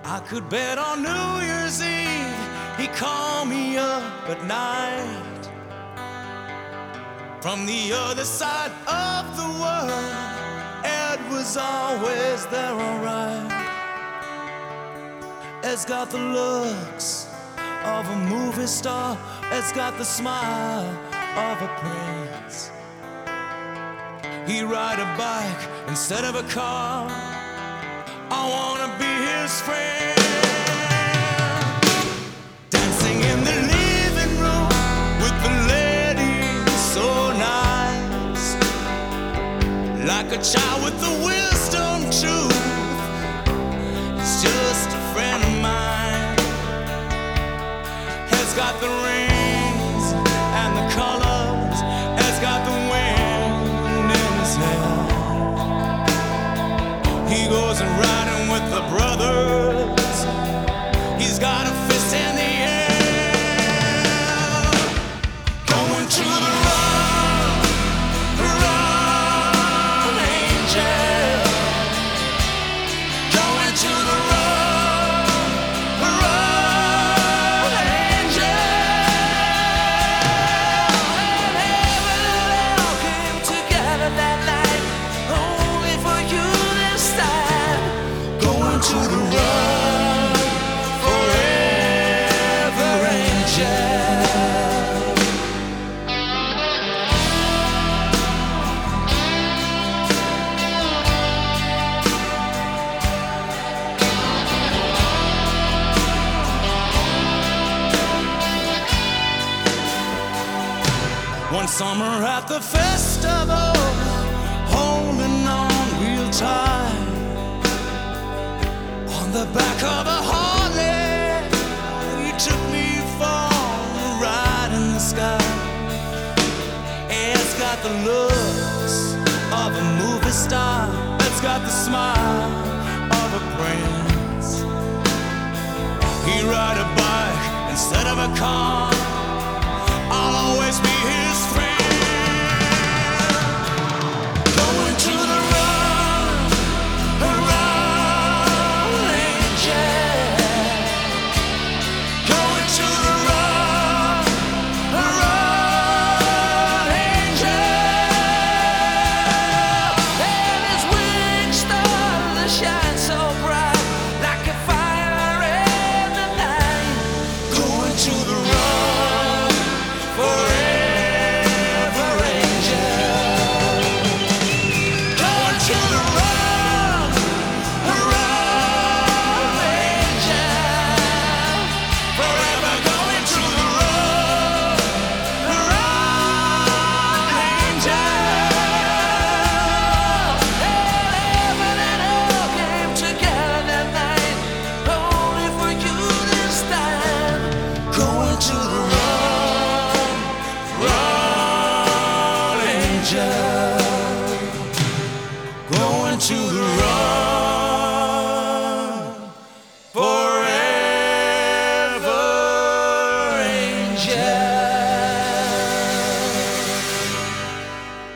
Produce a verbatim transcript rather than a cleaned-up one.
I could bet on New Year's Eve he'd call me up at night from the other side of the world. Ed was always there, alright. Ed's got the looks of a movie star. Ed's got the smile of a prince. He'd ride a bike instead of a car. I wanna be his friend. Dancing in the living room with the ladies, so nice. Like a child with the wisdom truth. He's just a friend of mine. He's got the rings and the colors. He's got the wind in his hair. He goes and riding with the brothers. He's got a fist in the air. Going to the run, run, angel. Going to the run, run, angel. And heaven and hell came together that night, only for you this time. Going to the run, forever, angel. One summer at the festival, holding on real tight on the back of a Harley, you took me for a ride in the sky. It's got the looks of a movie star. It's got the smile of a prince. He ride a bike instead of a car. I'll always be his friend. Going to the run, run, angel. Going to the run, run, angel. And his wings start to shine so bright, like a fire in the night. Going to the run, forever, angel. Going to the run, run, angel. Forever going to the run, run, angel. And heaven and hell came together that night, only for you this time. Going to the run, run, angel. Going to the run.